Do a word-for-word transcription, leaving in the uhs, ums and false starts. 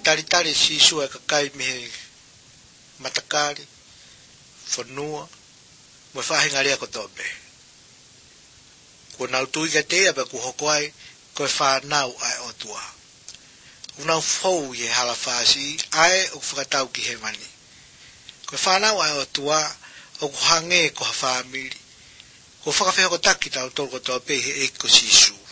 tari tari sisu e kakai me matakari fonua mo fahinga ria ko tobe ko na utui ka te abe ku hokoai ko fa nau ai otua una fou ye hala fasi ai o fakatau ki hemani ko fa nau ai otua o hange ko family ko faka fe ko takita o to ko tobe e ko sisu